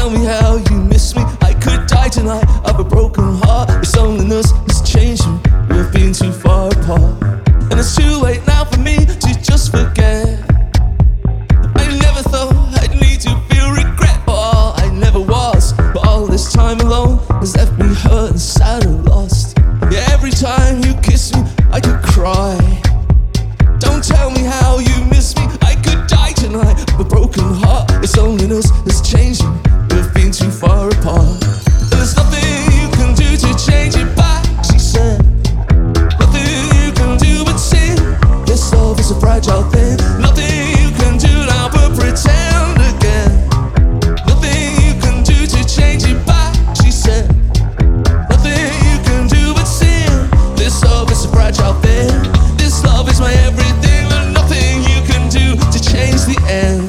tell me how you miss me. I could die tonight of a broken heart. This loneliness has changed me. We've been too far apart, and it's too late now for me to just forget. I never thought I'd need to feel regret for all I never was, but all this time alone has left me hurt and sad and lost. Yeah, every time you kiss me, I could cry. Don't tell me how you miss me. I could die tonight of a broken heart. This loneliness has changed me. We've been too far apart, and there's nothing you can do to change it back, she said. Nothing you can do but sin. This love is a fragile thing. Nothing you can do now but pretend again. Nothing you can do to change it back, she said. Nothing you can do but sin. This love is a fragile thing. This love is my everything, and nothing you can do to change the end.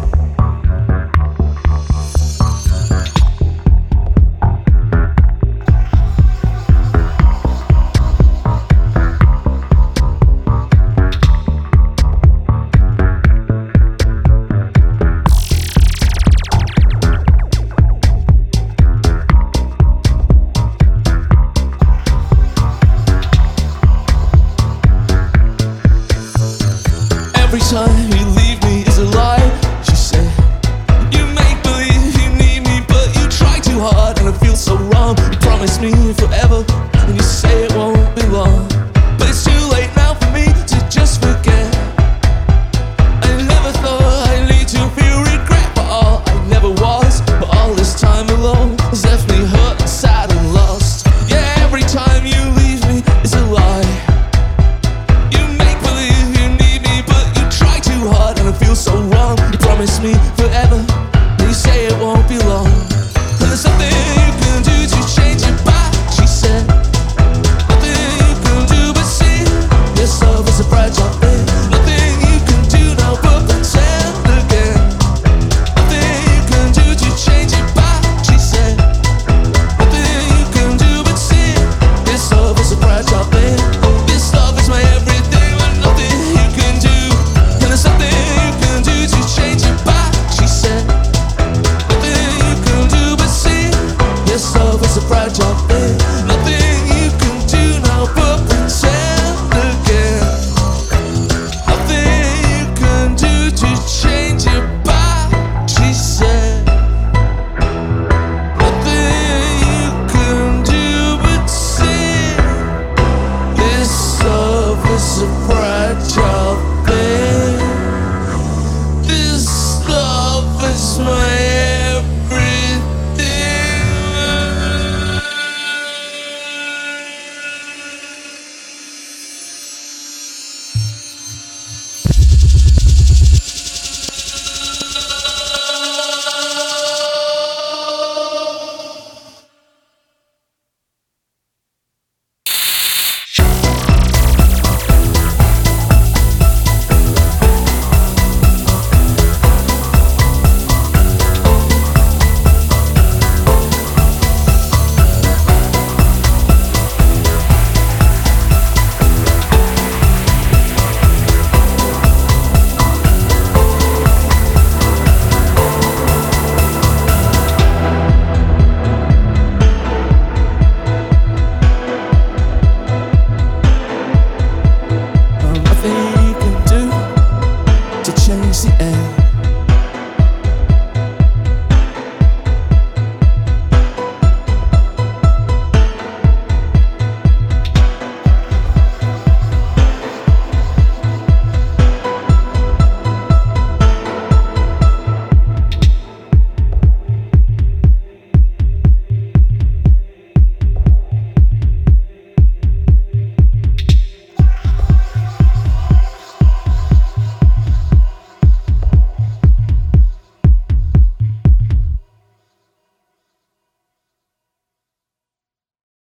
Every time you leave me is a lie, she said. You make believe you need me, but you try too hard, and I feel so wrong. You promise me forever, and you say it won't be long, but it's too late now for me to just forget. I never thought I'd need to feel regret for all I never was, but all this time alone has left me hurt and sad and lost. Yeah, every time you leave me is a lie. And I feel so wrong. You promise me forever, and you say it won't be long,